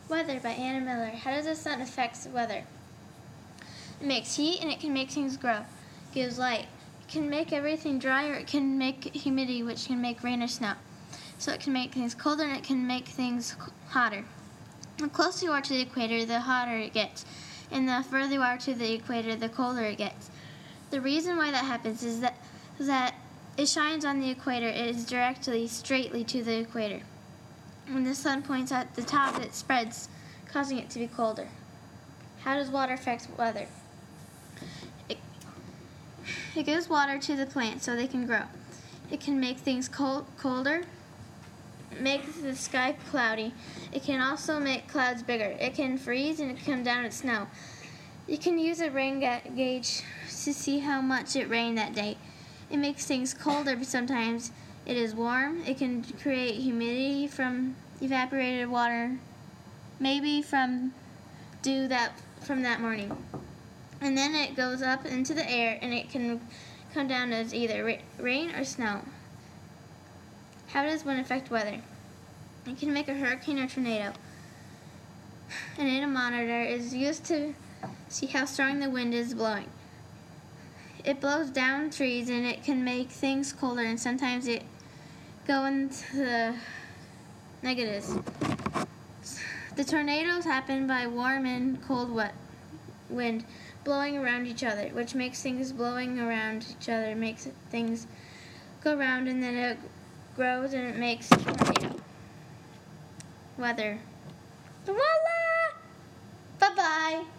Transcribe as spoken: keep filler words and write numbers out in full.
Weather by Anna Miller. How does the sun affect weather? It makes heat and it can make things grow. It gives light. It can make everything dry, or it can make humidity, which can make rain or snow. So it can make things colder and it can make things hotter. The closer you are to the equator, the hotter it gets. And the further you are to the equator, the colder it gets. The reason why that happens is that, is that it shines on the equator. It is directly, straightly to the equator. When the sun points at the top, it spreads, causing it to be colder. How does water affect weather? It, it gives water to the plants so they can grow. It can make things cold, colder, make the sky cloudy. It can also make clouds bigger. It can freeze and it can come down with snow. You can use a rain ga- gauge to see how much it rained that day. It makes things colder, but sometimes it is warm. It can create humidity from evaporated water, maybe from dew that from that morning. And then it goes up into the air, and it can come down as either ra- rain or snow. How does wind affect weather? It can make a hurricane or tornado. An anemometer is used to see how strong the wind is blowing. It blows down trees, and it can make things colder, and sometimes it go into the negatives. The tornadoes happen by warm and cold wet wind blowing around each other, which makes things blowing around each other, makes things go round, and then it grows and it makes tornado. Weather. Voila! Bye-bye.